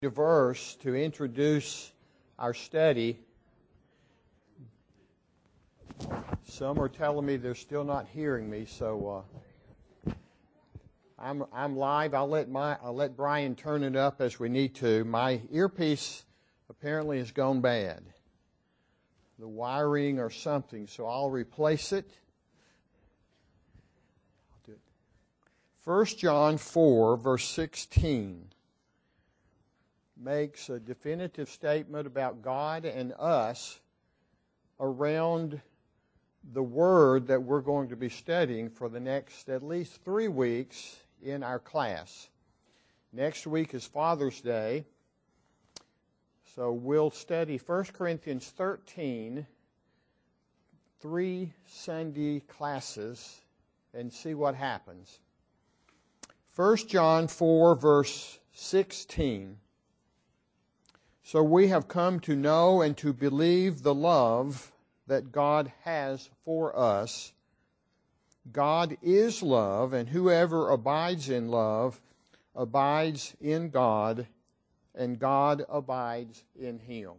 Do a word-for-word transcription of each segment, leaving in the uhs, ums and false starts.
A verse to introduce our study. Some are telling me they're still not hearing me, so uh, I'm I'm live. I'll let my I'll let Brian turn it up as we need to. My earpiece apparently has gone bad, the wiring or something, so I'll replace it. I'll do it. First John four, verse sixteen. Makes a definitive statement about God and us around the word that we're going to be studying for the next at least three weeks in our class. Next week is Father's Day, so we'll study First Corinthians thirteen, three Sunday classes, and see what happens. First John four, verse sixteen. So we have come to know and to believe the love that God has for us. God is love, and whoever abides in love abides in God, and God abides in him.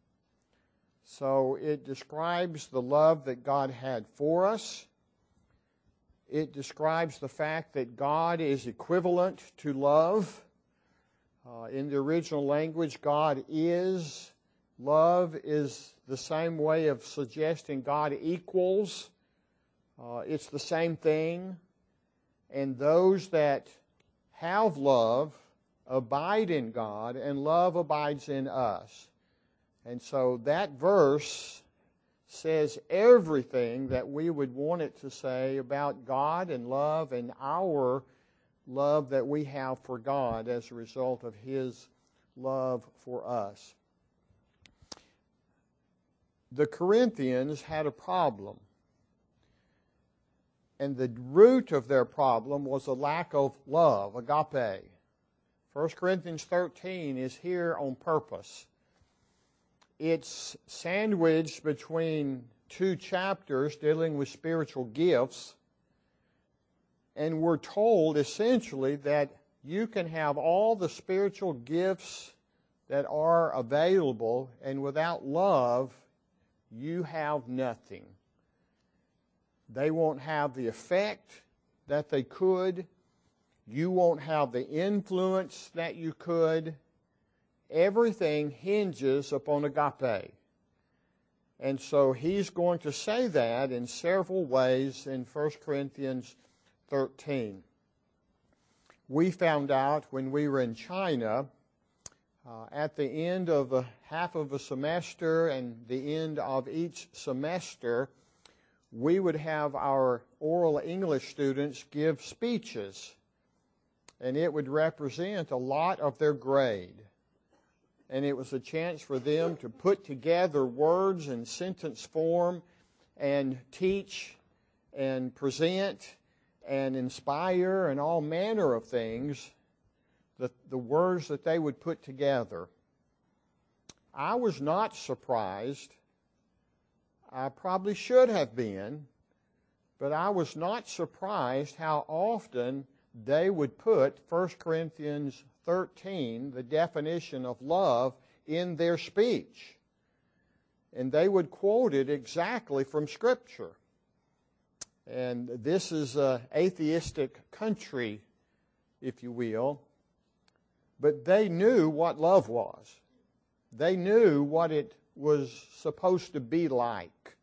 So it describes the love that God had for us. It describes the fact that God is equivalent to love. Uh, in the original language, God is. Love is the same way of suggesting God equals. Uh, it's the same thing. And those that have love abide in God, and love abides in us. And so that verse says everything that we would want it to say about God and love and our love that we have for God as a result of His love for us. The Corinthians had a problem. And the root of their problem was a lack of love, agape. First Corinthians thirteen is here on purpose. It's sandwiched between two chapters dealing with spiritual gifts. And we're told essentially that you can have all the spiritual gifts that are available, and without love, you have nothing. They won't have the effect that they could. You won't have the influence that you could. Everything hinges upon agape. And so he's going to say that in several ways in First Corinthians thirteen. We found out when we were in China, uh, at the end of a half of a semester and the end of each semester, we would have our oral English students give speeches, and it would represent a lot of their grade. And it was a chance for them to put together words in sentence form and teach and present and inspire and all manner of things, the, the words that they would put together. I was not surprised. I probably should have been, but I was not surprised how often they would put First Corinthians thirteen, the definition of love, in their speech. And they would quote it exactly from Scripture. And this is an atheistic country, if you will. But they knew what love was. They knew what it was supposed to be like.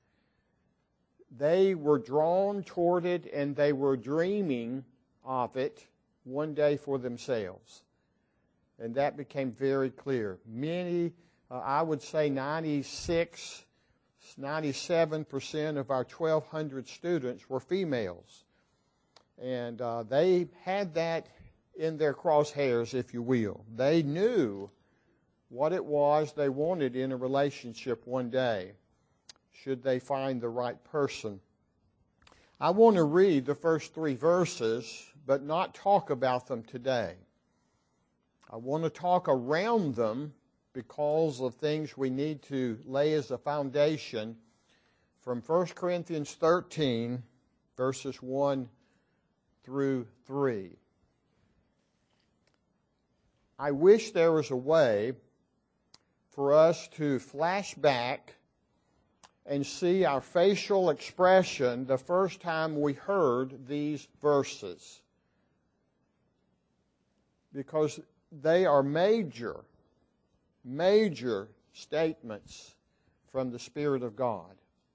They were drawn toward it, and they were dreaming of it one day for themselves. And that became very clear. Many, uh, I would say ninety-six ninety-seven percent of our twelve hundred students were females. And uh, they had that in their crosshairs, if you will. They knew what it was they wanted in a relationship one day, should they find the right person. I want to read the first three verses, but not talk about them today. I want to talk around them because of things we need to lay as a foundation from First Corinthians thirteen, verses one through three. I wish there was a way for us to flash back and see our facial expression the first time we heard these verses, because they are major, major statements from the Spirit of God.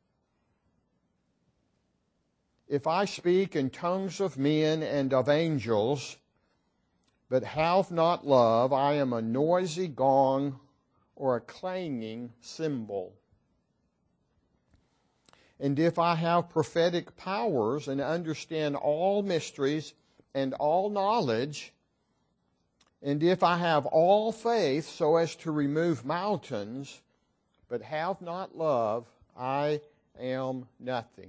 If I speak in tongues of men and of angels, but have not love, I am a noisy gong or a clanging cymbal. And if I have prophetic powers and understand all mysteries and all knowledge, and if I have all faith so as to remove mountains, but have not love, I am nothing.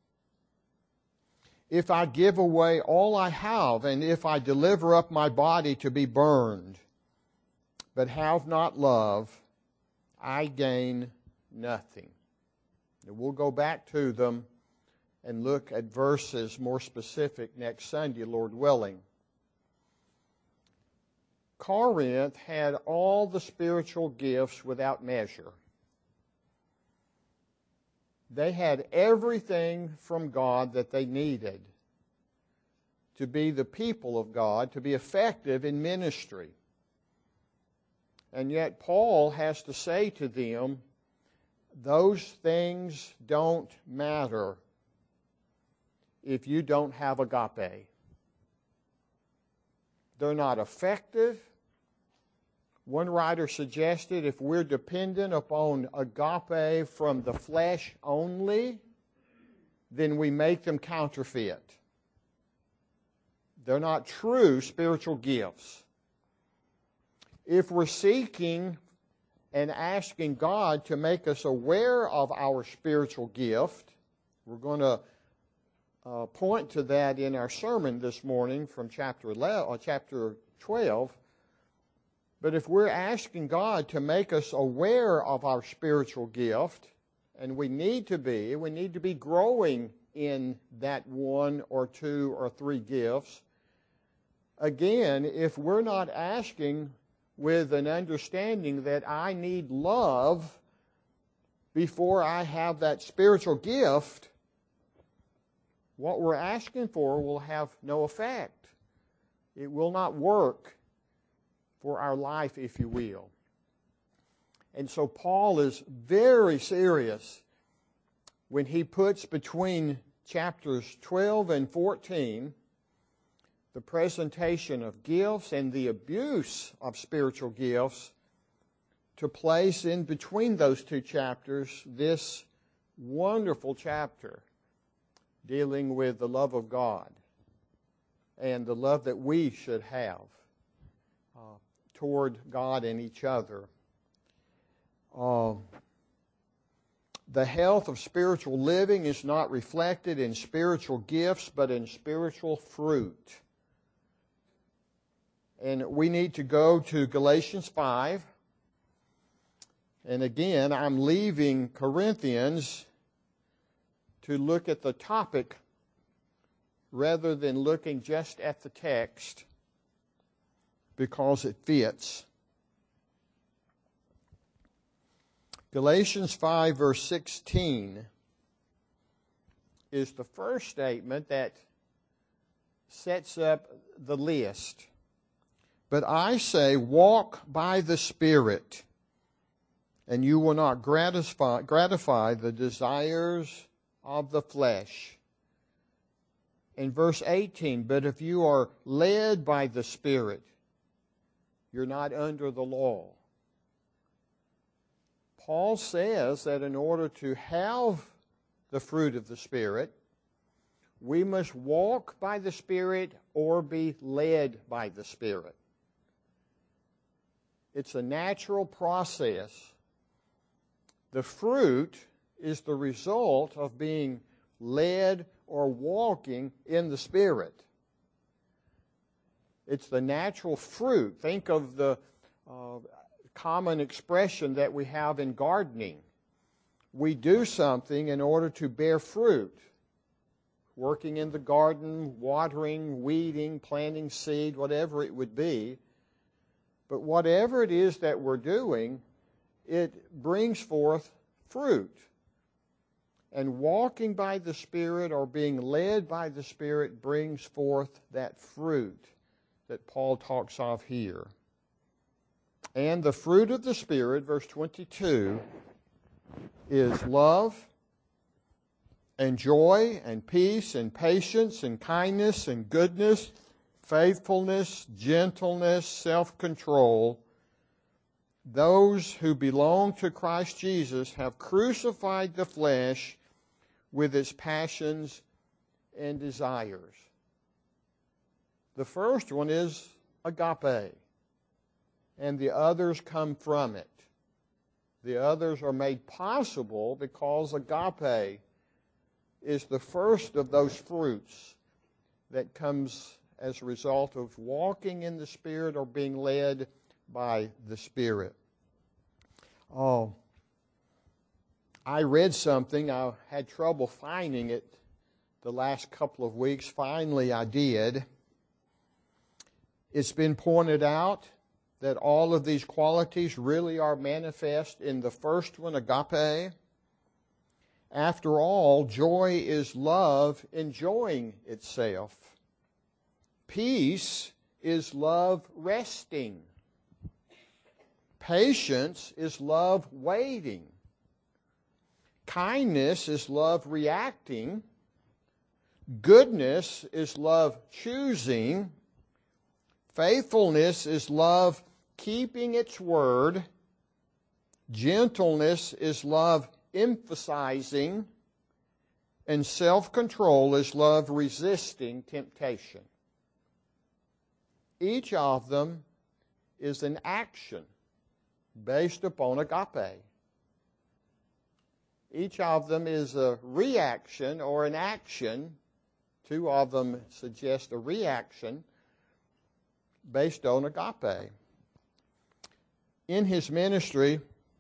If I give away all I have, and if I deliver up my body to be burned, but have not love, I gain nothing. And we'll go back to them and look at verses more specific next Sunday, Lord willing. Corinth had all the spiritual gifts without measure. They had everything from God that they needed to be the people of God, to be effective in ministry. And yet Paul has to say to them, those things don't matter if you don't have agape. They're not effective. One writer suggested if we're dependent upon agape from the flesh only, then we make them counterfeit. They're not true spiritual gifts. If we're seeking and asking God to make us aware of our spiritual gift, we're going to uh, point to that in our sermon this morning from chapter eleven, or chapter twelve. But if we're asking God to make us aware of our spiritual gift, and we need to be, we need to be growing in that one or two or three gifts. Again, if we're not asking with an understanding that I need love before I have that spiritual gift, what we're asking for will have no effect. It will not work for our life, if you will. And so Paul is very serious when he puts between chapters twelve and fourteen the presentation of gifts and the abuse of spiritual gifts, to place in between those two chapters this wonderful chapter dealing with the love of God and the love that we should have uh, toward God and each other. Uh, the health of spiritual living is not reflected in spiritual gifts, but in spiritual fruit. And we need to go to Galatians five. And again, I'm leaving Corinthians to look at the topic rather than looking just at the text, because it fits. Galatians five, verse sixteen is the first statement that sets up the list. But I say, walk by the Spirit, and you will not gratify, gratify the desires of the flesh. In verse eighteen, but if you are led by the Spirit, you're not under the law. Paul says that in order to have the fruit of the Spirit, we must walk by the Spirit or be led by the Spirit. It's a natural process. The fruit is the result of being led or walking in the Spirit. It's the natural fruit. Think of the uh, common expression that we have in gardening. We do something in order to bear fruit. Working in the garden, watering, weeding, planting seed, whatever it would be. But whatever it is that we're doing, it brings forth fruit. And walking by the Spirit or being led by the Spirit brings forth that fruit that Paul talks of here. And the fruit of the Spirit, verse twenty-two, is love and joy and peace and patience and kindness and goodness, faithfulness, gentleness, self-control. Those who belong to Christ Jesus have crucified the flesh with its passions and desires. The first one is agape, and the others come from it. The others are made possible because agape is the first of those fruits that comes as a result of walking in the Spirit or being led by the Spirit. Oh, I read something. I had trouble finding it the last couple of weeks. Finally, I did. It's been pointed out that all of these qualities really are manifest in the first one, agape. After all, joy is love enjoying itself. Peace is love resting. Patience is love waiting. Kindness is love reacting. Goodness is love choosing. Faithfulness is love keeping its word. Gentleness is love emphasizing. And self-control is love resisting temptation. Each of them is an action based upon agape. Each of them is a reaction or an action. Two of them suggest a reaction based on agape. In his ministry,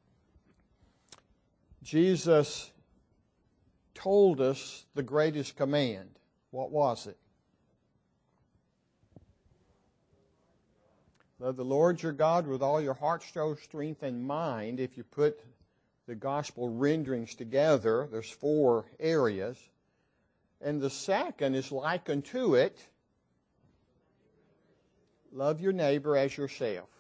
Jesus told us the greatest command. What was it? Love the Lord your God with all your heart, soul, strength, and mind. If you put the gospel renderings together, there's four areas. And the second is like unto it, love your neighbor as yourself.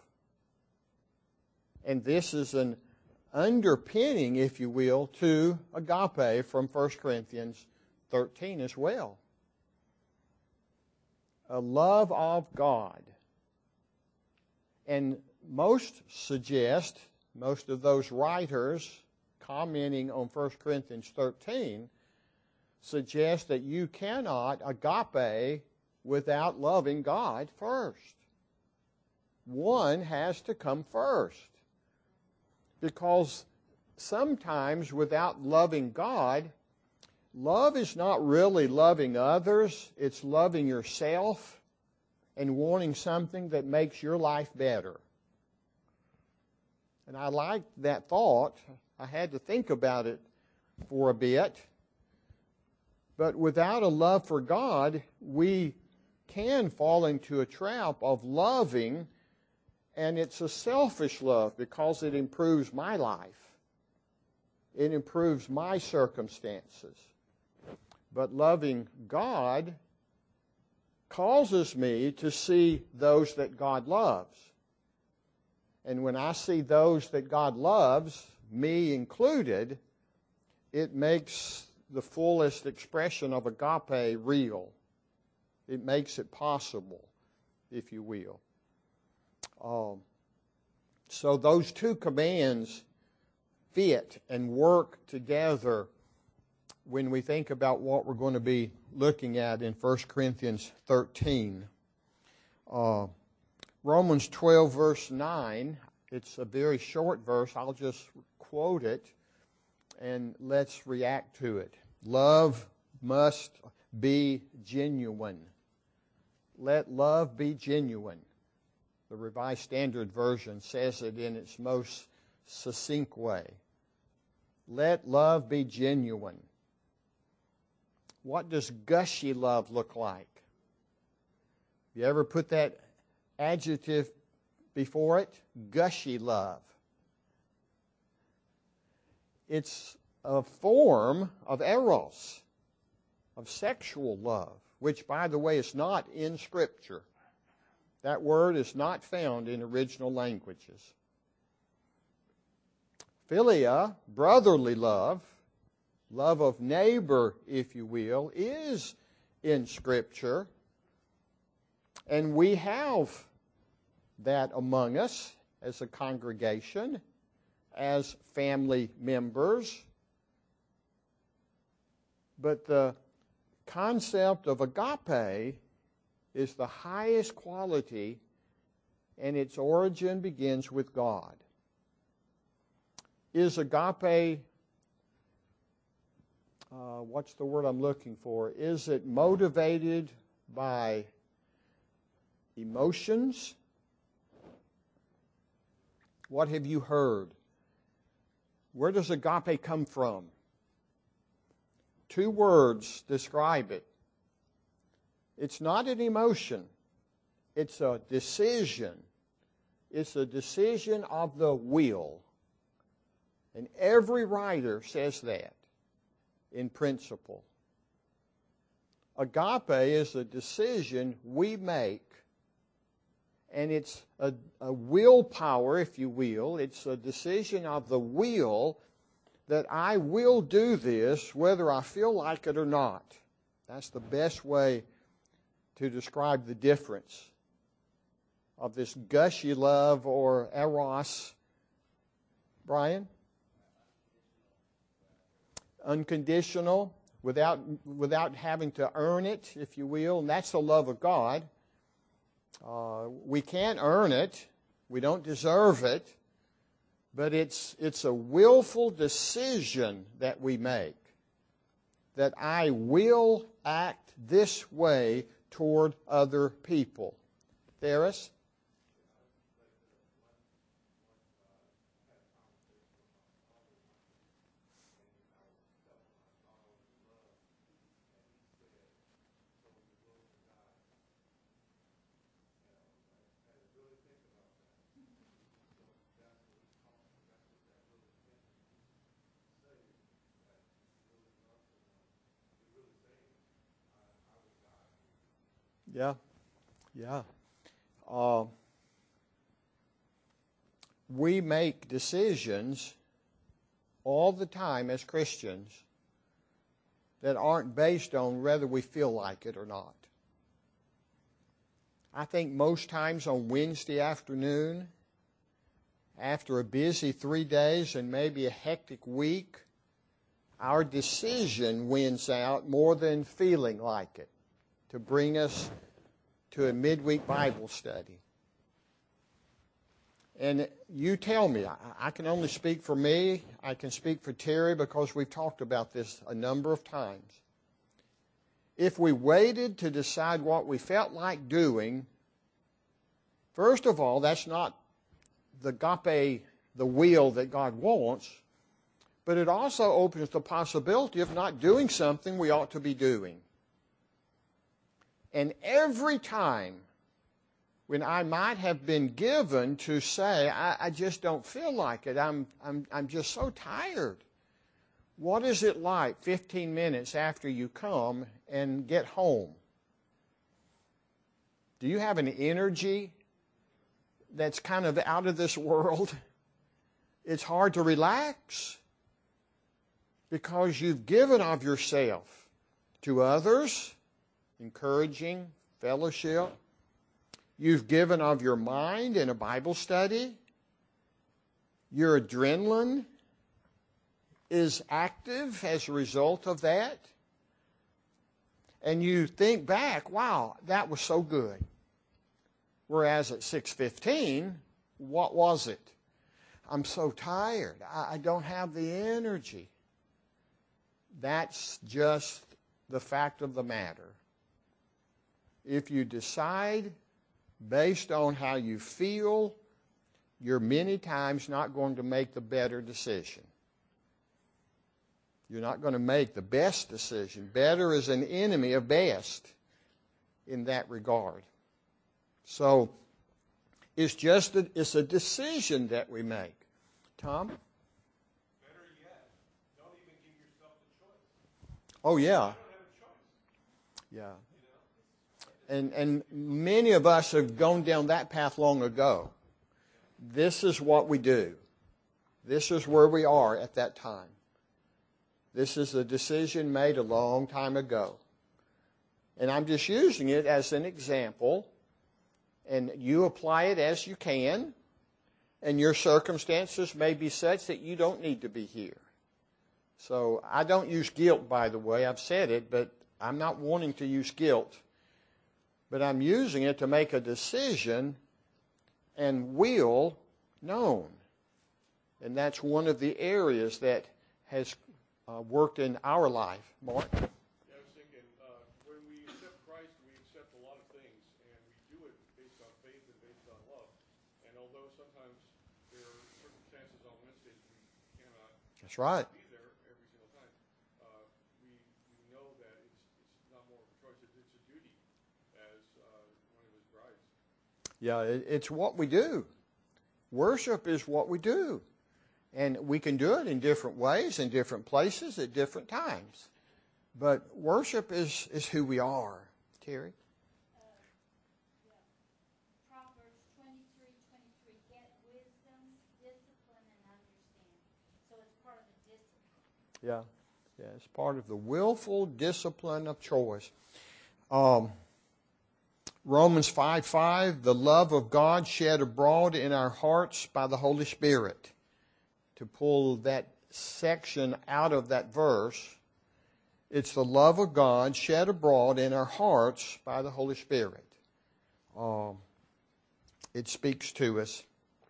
And this is an underpinning, if you will, to agape from First Corinthians thirteen as well. A love of God. And most suggest, most of those writers commenting on First Corinthians thirteen, suggest that you cannot agape without loving God first. One has to come first. Because sometimes without loving God, love is not really loving others, it's loving yourself and wanting something that makes your life better. And I liked that thought. I had to think about it for a bit. But without a love for God, we can fall into a trap of loving, and it's a selfish love because it improves my life. It improves my circumstances. But loving God causes me to see those that God loves. And when I see those that God loves, me included, it makes the fullest expression of agape real. It makes it possible, if you will. Um, so those two commands fit and work together when we think about what we're going to be looking at in First Corinthians thirteen. Uh, Romans twelve, verse nine, it's a very short verse. I'll just quote it and let's react to it. Love must be genuine. Let love be genuine. The Revised Standard Version says it in its most succinct way. Let love be genuine. What does gushy love look like? You ever put that adjective before it, gushy love. It's a form of eros, of sexual love, which, by the way, is not in Scripture. That word is not found in original languages. Philia, brotherly love, love of neighbor, if you will, is in Scripture. And we have that among us as a congregation, as family members. But the concept of agape is the highest quality, and its origin begins with God. Is agape, uh, what's the word I'm looking for? Is it motivated by emotions? What have you heard? Where does agape come from? Two words describe it. It's not an emotion. It's a decision. It's a decision of the will. And every writer says that in principle. Agape is a decision we make, and it's a, a willpower, if you will. It's a decision of the will that I will do this whether I feel like it or not. That's the best way to describe the difference of this gushy love or eros. Brian? Unconditional, without, without having to earn it, if you will. And that's the love of God. Uh, we can't earn it. We don't deserve it. But it's, it's a willful decision that we make, that I will act this way toward other people. Theris? Yeah, yeah. Uh, we make decisions all the time as Christians that aren't based on whether we feel like it or not. I think most times on Wednesday afternoon, after a busy three days and maybe a hectic week, our decision wins out more than feeling like it, to bring us to a midweek Bible study. And you tell me, I, I can only speak for me, I can speak for Terry because we've talked about this a number of times. If we waited to decide what we felt like doing, first of all, that's not the agape, the will that God wants, but it also opens the possibility of not doing something we ought to be doing. And every time when I might have been given to say, I, I just don't feel like it, I'm, I'm, I'm just so tired. What is it like fifteen minutes after you come and get home? Do you have an energy that's kind of out of this world? It's hard to relax because you've given of yourself to others, encouraging, fellowship. You've given of your mind in a Bible study. Your adrenaline is active as a result of that. And you think back, wow, that was so good. Whereas at six fifteen, what was it? I'm so tired. I, I don't have the energy. That's just the fact of the matter. If you decide based on how you feel, you're many times not going to make the better decision. You're not going to make the best decision. Better is an enemy of best in that regard. So, It's just a, it's a decision that we make. Tom? Better yet, don't even give yourself the choice. Oh, yeah. You don't have a choice. Yeah. And, and many of us have gone down that path long ago. This is what we do. This is where we are at that time. This is a decision made a long time ago. And I'm just using it as an example. And you apply it as you can. And your circumstances may be such that you don't need to be here. So I don't use guilt, by the way. I've said it, but I'm not wanting to use guilt. But I'm using it to make a decision and will known. And that's one of the areas that has uh, worked in our life. Mark? Yeah, I was thinking, uh, when we accept Christ, we accept a lot of things, and we do it based on faith and based on love. And although sometimes there are circumstances on Wednesdays we cannot That's right. be there every single time, uh, we, we know that it's, it's not more of a choice, it's, it's a duty as uh, one of his brides. Yeah, it, it's what we do. Worship is what we do. And we can do it in different ways, in different places, at different times. But worship is, is who we are. Terry? Uh, yeah. Proverbs twenty-three twenty-three. Get wisdom, discipline, and understanding. So it's part of the discipline. Yeah. Yeah, it's part of the willful discipline of choice. Um, Romans five five, the love of God shed abroad in our hearts by the Holy Spirit. To pull that section out of that verse, it's the love of God shed abroad in our hearts by the Holy Spirit. Um, it speaks to us.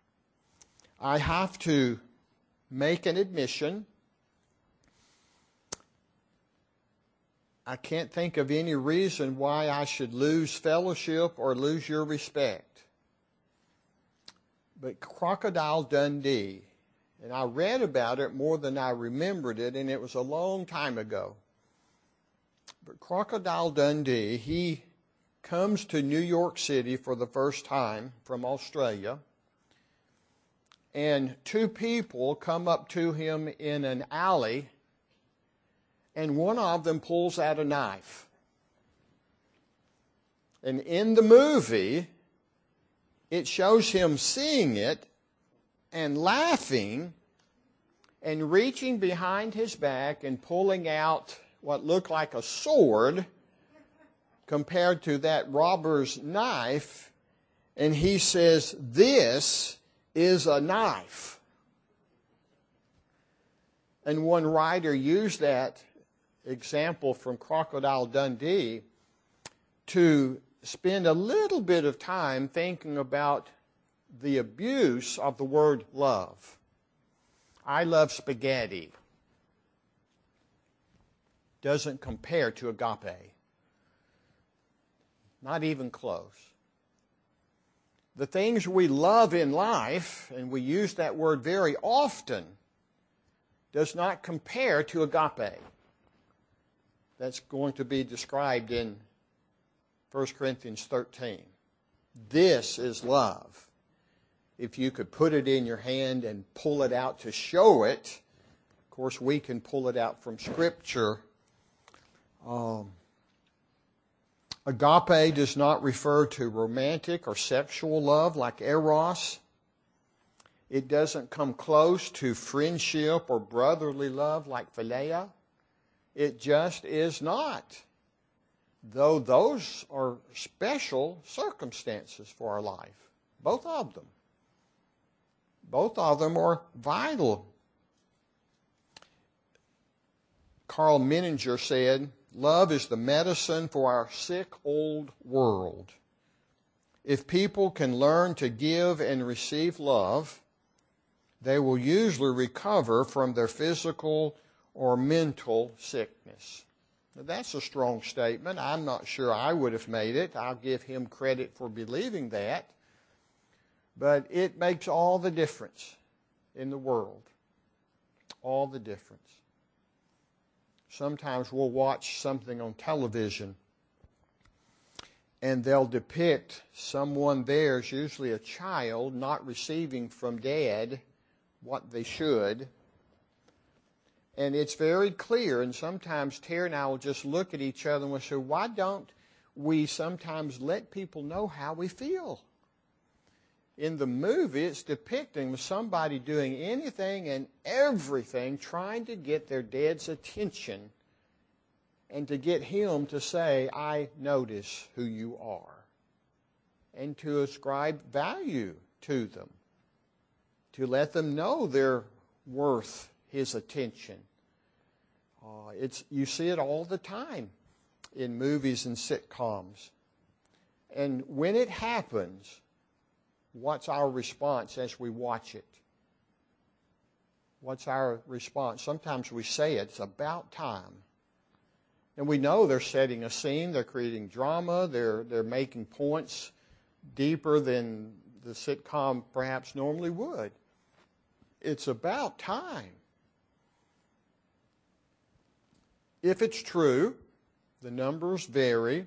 I have to make an admission. I can't think of any reason why I should lose fellowship or lose your respect. But Crocodile Dundee, and I read about it more than I remembered it, and it was a long time ago. But Crocodile Dundee, he comes to New York City for the first time from Australia, and two people come up to him in an alley, and one of them pulls out a knife. And in the movie, it shows him seeing it and laughing and reaching behind his back and pulling out what looked like a sword compared to that robber's knife. And he says, "This is a knife." And one writer used that example from Crocodile Dundee to spend a little bit of time thinking about the abuse of the word love. I love spaghetti. Doesn't compare to agape. Not even close. The things we love in life, and we use that word very often, does not compare to agape. That's going to be described in First Corinthians thirteen. This is love. If you could put it in your hand and pull it out to show it, of course we can pull it out from Scripture. Um, agape does not refer to romantic or sexual love like eros. It doesn't come close to friendship or brotherly love like philia. It just is not. Though those are special circumstances for our life. Both of them. Both of them are vital. Carl Menninger said, "Love is the medicine for our sick old world. If people can learn to give and receive love, they will usually recover from their physical or mental sickness." Now, that's a strong statement. I'm not sure I would have made it. I'll give him credit for believing that. But it makes all the difference in the world. All the difference. Sometimes we'll watch something on television, and they'll depict someone there, it's usually a child, not receiving from dad what they should. And it's very clear, and sometimes Terry and I will just look at each other and we'll say, why don't we sometimes let people know how we feel? In the movie, it's depicting somebody doing anything and everything, trying to get their dad's attention and to get him to say, I notice who you are, and to ascribe value to them, to let them know they're worth his attention. Uh, it's you see it all the time in movies and sitcoms. And when it happens, what's our response as we watch it? What's our response? Sometimes we say it, it's about time. And we know they're setting a scene, they're creating drama, they're, they're making points deeper than the sitcom perhaps normally would. It's about time. If it's true, the numbers vary.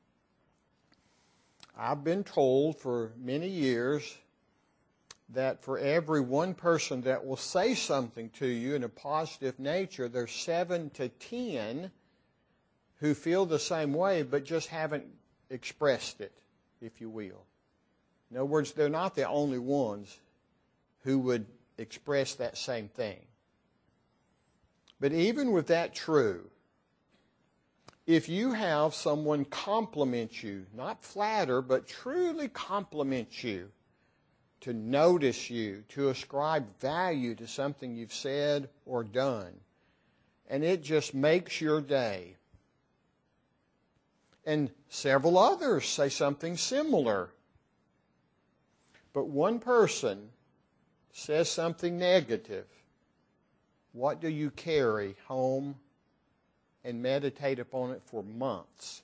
I've been told for many years that for every one person that will say something to you in a positive nature, there's seven to ten who feel the same way but just haven't expressed it, if you will. In other words, they're not the only ones who would express that same thing. But even with that true, if you have someone compliment you, not flatter, but truly compliment you, to notice you, to ascribe value to something you've said or done, and it just makes your day, and several others say something similar, but one person says something negative, what do you carry home and meditate upon it for months?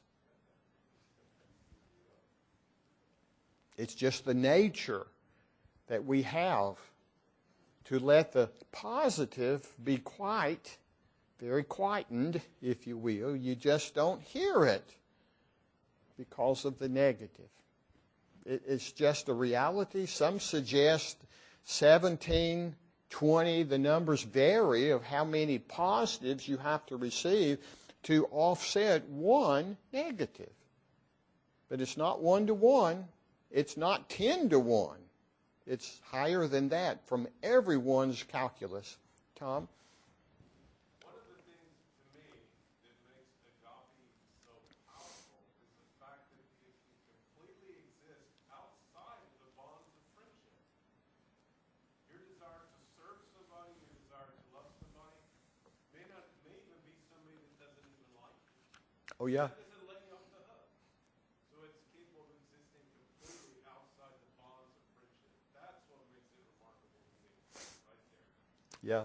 It's just the nature that we have to let the positive be quite, very quietened, if you will. You just don't hear it because of the negative. It, it's just a reality. Some suggest seventeen, twenty, the numbers vary of how many positives you have to receive to offset one negative. But it's not one to one. It's not ten to one. It's higher than that from everyone's calculus. Tom? One of the things to me that makes agape so powerful is the fact that it can completely exist outside of the bonds of friendship. Your desire to serve somebody, your desire to love somebody, may not may even be somebody that doesn't even like you. Oh, yeah. That doesn't let you off the hook. So it's capable of existing completely outside the bonds of friendship. That's what makes it remarkable to me, right there. Yeah.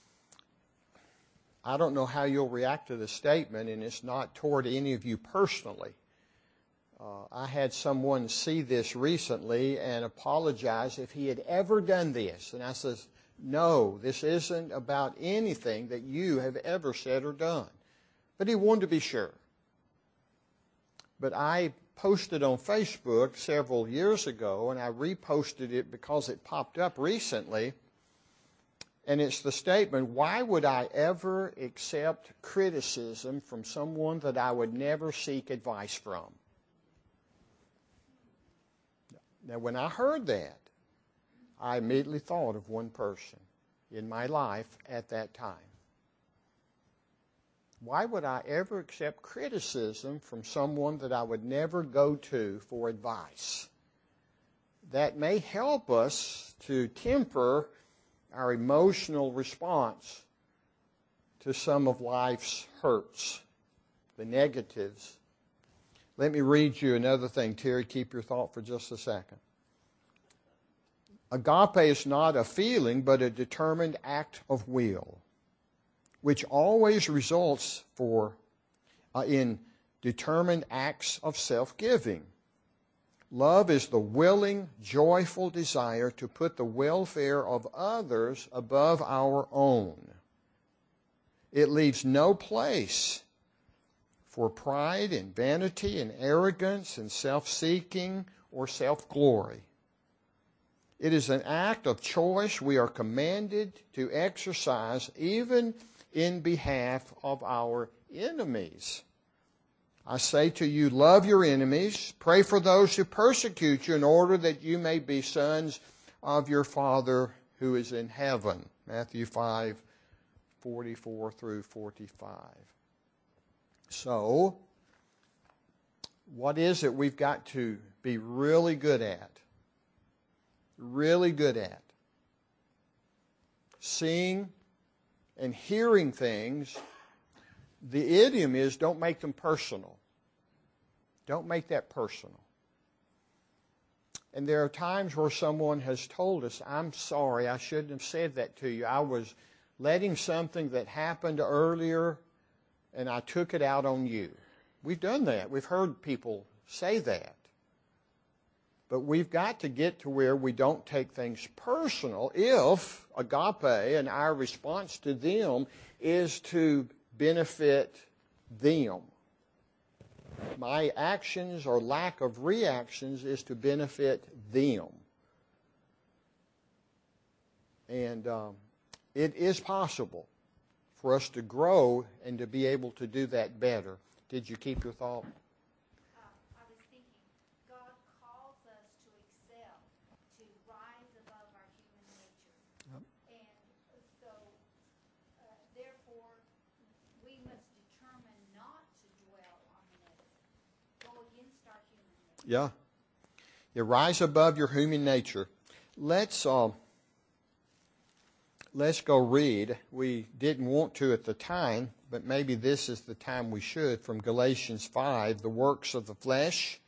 I don't know how you'll react to the statement, and it's not toward any of you personally. Uh, I had someone see this recently and apologize if he had ever done this. And I says, no, this isn't about anything that you have ever said or done. But he wanted to be sure. But I posted on Facebook several years ago, and I reposted it because it popped up recently. And it's the statement, why would I ever accept criticism from someone that I would never seek advice from? Now, when I heard that, I immediately thought of one person in my life at that time. Why would I ever accept criticism from someone that I would never go to for advice? That may help us to temper our emotional response to some of life's hurts, the negatives. Let me read you another thing. Terry, keep your thought for just a second. Agape is not a feeling, but a determined act of will, which always results for uh, in determined acts of self-giving. Love is the willing, joyful desire to put the welfare of others above our own. It leaves no place for pride and vanity and arrogance and self-seeking or self-glory. It is an act of choice we are commanded to exercise even in behalf of our enemies. I say to you, love your enemies, pray for those who persecute you in order that you may be sons of your Father who is in heaven. Matthew five, forty-four through forty-five. So, what is it we've got to be really good at? Really good at? Seeing and hearing things. The idiom is, don't make them personal. Don't make that personal. And there are times where someone has told us, I'm sorry, I shouldn't have said that to you. I was letting something that happened earlier, and I took it out on you. We've done that. We've heard people say that. But we've got to get to where we don't take things personal if agape and our response to them is to benefit them. My actions or lack of reactions is to benefit them. And um, it is possible for us to grow and to be able to do that better. Did you keep your thought? Uh, I was thinking, God calls us to excel, to rise above our human nature. Yep. And so, uh, therefore, we must determine not to dwell on the negative, go against our human nature. Yeah. You rise above your human nature. Let's uh, let's go read. We didn't want to at the time, but maybe this is the time we should, from Galatians five, the works of the flesh.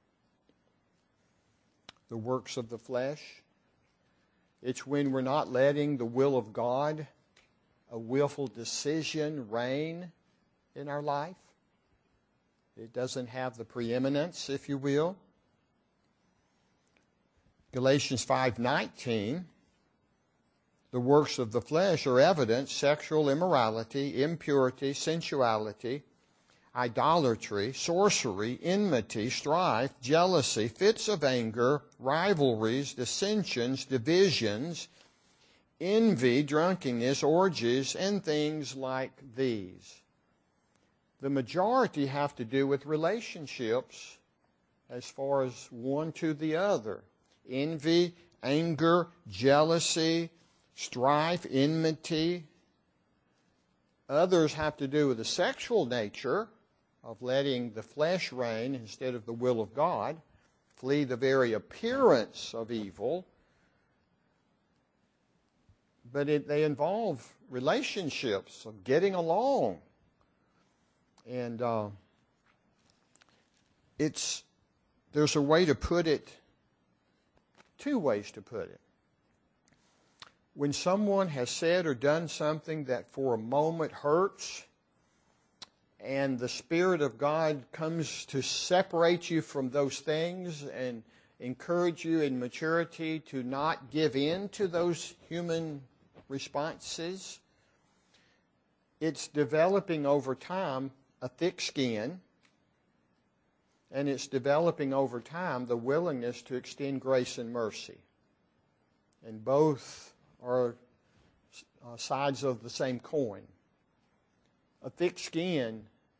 The works of the flesh. It's when we're not letting the will of God, a willful decision, reign in our life. It doesn't have the preeminence, if you will. Galatians five nineteen, the works of the flesh are evident: sexual immorality, impurity, sensuality, idolatry, sorcery, enmity, strife, jealousy, fits of anger, rivalries, dissensions, divisions, envy, drunkenness, orgies, and things like these. The majority have to do with relationships as far as one to the other. Envy, anger, jealousy, strife, enmity. Others have to do with the sexual nature of letting the flesh reign instead of the will of God. Flee the very appearance of evil. But it, they involve relationships of getting along. And uh, it's there's a way to put it, two ways to put it. When someone has said or done something that for a moment hurts, and the Spirit of God comes to separate you from those things and encourage you in maturity to not give in to those human responses, it's developing over time a thick skin, and it's developing over time the willingness to extend grace and mercy. And both are uh, sides of the same coin. A thick skin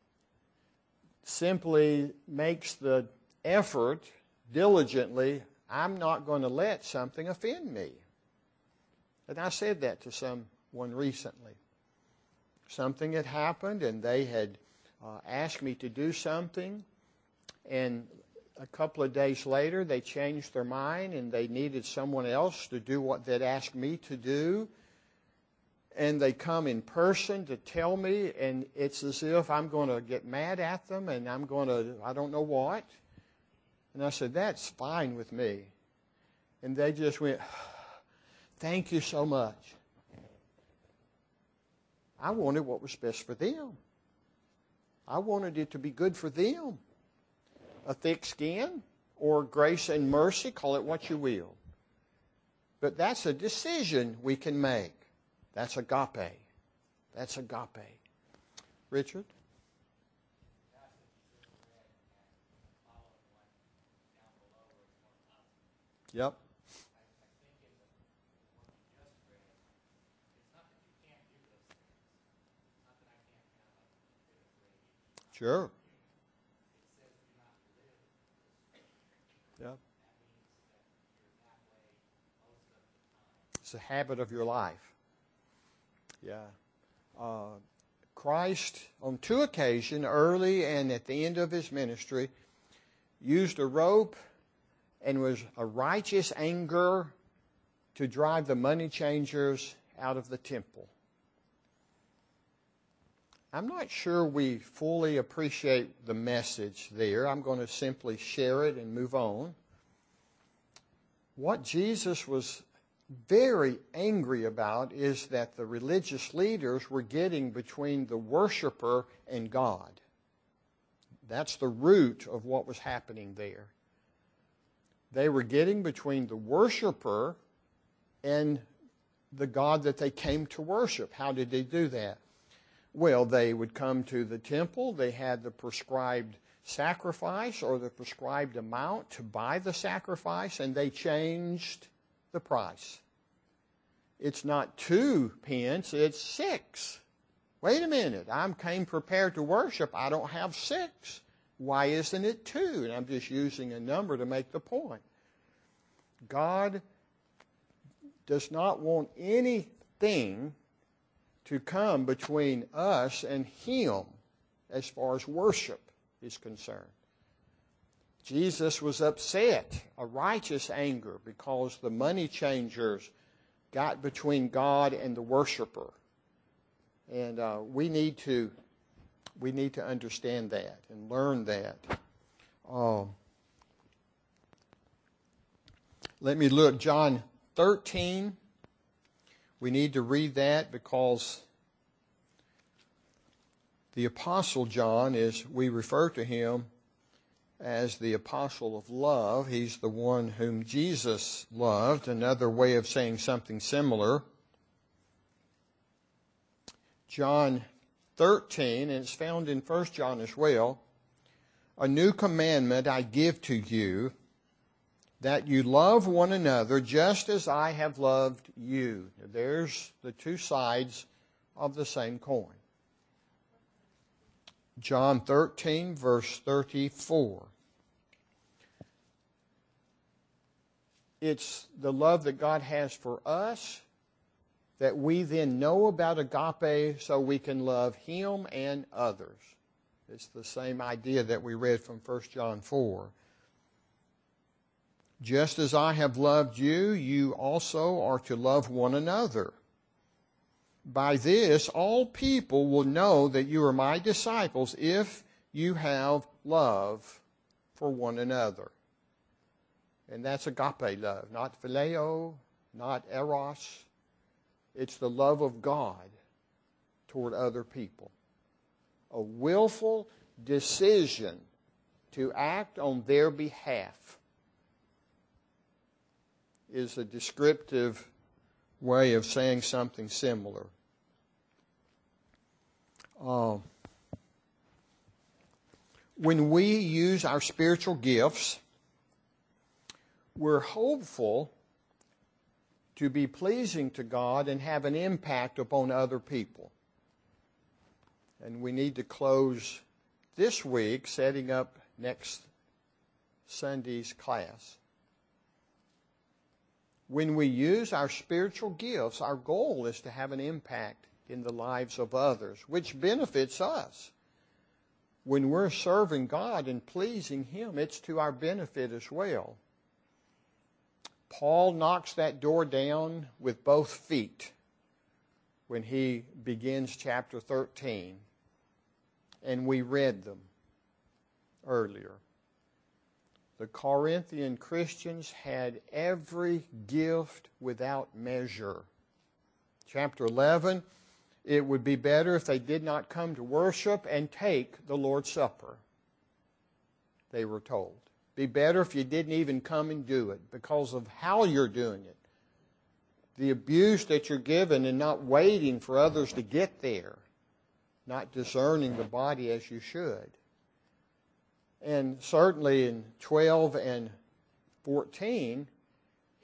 simply makes the effort diligently, I'm not going to let something offend me. And I said that to someone recently. Something had happened and they had uh, asked me to do something, and a couple of days later they changed their mind and they needed someone else to do what they'd asked me to do. And they come in person to tell me, and it's as if I'm going to get mad at them and I'm going to, I don't know what. And I said, that's fine with me. And they just went, thank you so much. I wanted what was best for them. I wanted it to be good for them. A thick skin or grace and mercy, call it what you will. But that's a decision we can make. That's agape. That's agape. Richard? Pastor, Yep. Sure. Yep. It's a habit of your life. Yeah. Uh, Christ, on two occasions, early and at the end of his ministry, used a rope and was a righteous anger to drive the money changers out of the temple. I'm not sure we fully appreciate the message there. I'm going to simply share it and move on. What Jesus was very angry about is that the religious leaders were getting between the worshiper and God. That's the root of what was happening there. They were getting between the worshiper and the God that they came to worship. How did they do that? Well, they would come to the temple. They had the prescribed sacrifice or the prescribed amount to buy the sacrifice, and they changed the price. It's not two pence, it's six. Wait a minute, I came prepared to worship. I don't have six. Why isn't it two? And I'm just using a number to make the point. God does not want anything to come between us and him as far as worship is concerned. Jesus was upset, a righteous anger, because the money changers got between God and the worshiper. And uh, we need to we need to understand that and learn that. Um, let me look, John thirteen. We need to read that because the Apostle John, is we refer to him as the apostle of love. He's the one whom Jesus loved. Another way of saying something similar. John thirteen, and it's found in First John as well. A new commandment I give to you, that you love one another just as I have loved you. There's the two sides of the same coin. John thirteen, verse thirty-four. It's the love that God has for us that we then know about agape so we can love him and others. It's the same idea that we read from First John four. Just as I have loved you, you also are to love one another. By this, all people will know that you are my disciples if you have love for one another. And that's agape love, not phileo, not eros. It's the love of God toward other people. A willful decision to act on their behalf is a descriptive way of saying something similar. Uh, when we use our spiritual gifts, we're hopeful to be pleasing to God and have an impact upon other people. And we need to close this week setting up next Sunday's class. When we use our spiritual gifts, our goal is to have an impact in the lives of others, which benefits us. When we're serving God and pleasing him, it's to our benefit as well. Paul knocks that door down with both feet when he begins chapter thirteen, and we read them earlier. The Corinthian Christians had every gift without measure. Chapter eleven, it would be better if they did not come to worship and take the Lord's Supper, they were told. Be better if you didn't even come and do it because of how you're doing it. The abuse that you're given and not waiting for others to get there. Not discerning the body as you should. And certainly in twelve and fourteen,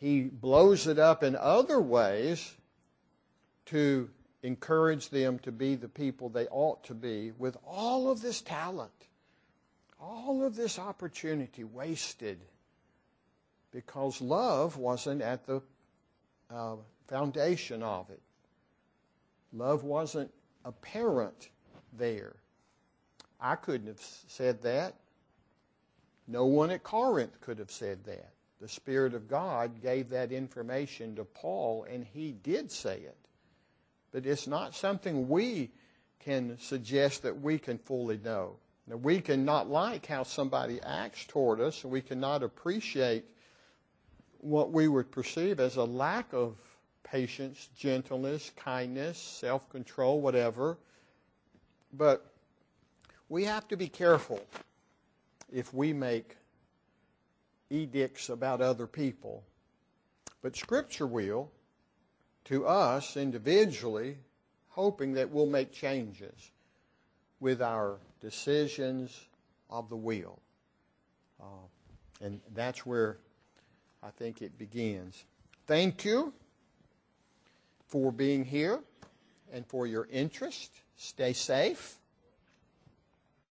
He blows it up in other ways to encourage them to be the people they ought to be with all of this talent, all of this opportunity wasted because love wasn't at the uh, foundation of it. Love wasn't apparent there. I couldn't have said that. No one at Corinth could have said that. The Spirit of God gave that information to Paul, and he did say it. But it's not something we can suggest that we can fully know. Now, we can not like how somebody acts toward us, and we cannot appreciate what we would perceive as a lack of patience, gentleness, kindness, self-control, whatever. But we have to be careful if we make edicts about other people. But Scripture will, to us individually, hoping that we'll make changes with our decisions of the will. Uh, and that's where I think it begins. Thank you for being here and for your interest. Stay safe.